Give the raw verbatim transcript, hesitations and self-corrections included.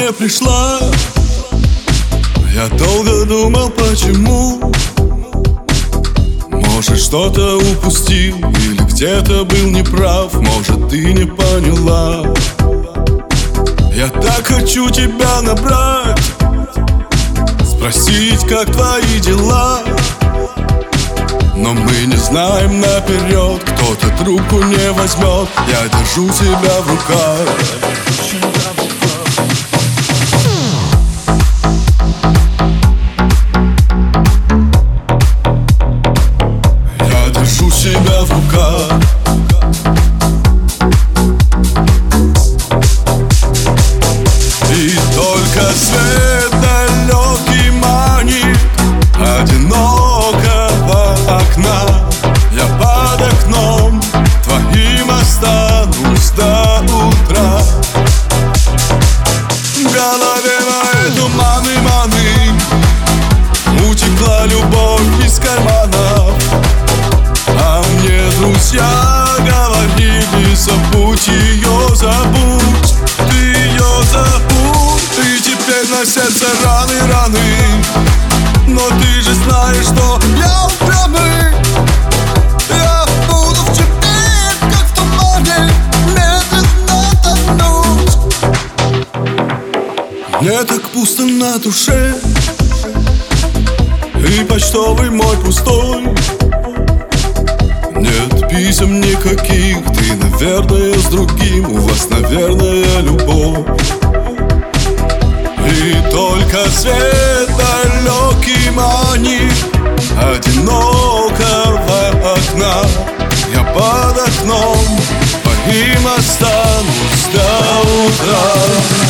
не пришла. Я долго думал, почему. Может, что-то упустил или где-то был неправ. Может, ты не поняла. Я так хочу тебя набрать, спросить, как твои дела. Но мы не знаем наперед, кто-то трубку не возьмет. Я держу тебя в руках. Я держу себя в руках. И только свет далекий манит одинокого окна. Я под окном твоим останусь до утра. В голове моей туманы, маны. Утекла любовь из карманов. А мне друзья говорили: забудь ее, забудь, ты ее забудь. И теперь на сердце раны, раны. Но ты же знаешь, что я упрямый. Я буду в тебе, как в тумане, медленно тонуть. Мне так пусто на душе, и почтовый мой пустой. Нет писем никаких, ты, наверное, с другим. У вас, наверное, любовь. И только свет далекий манит одинокого окна. Я под окном твоим останусь до утра.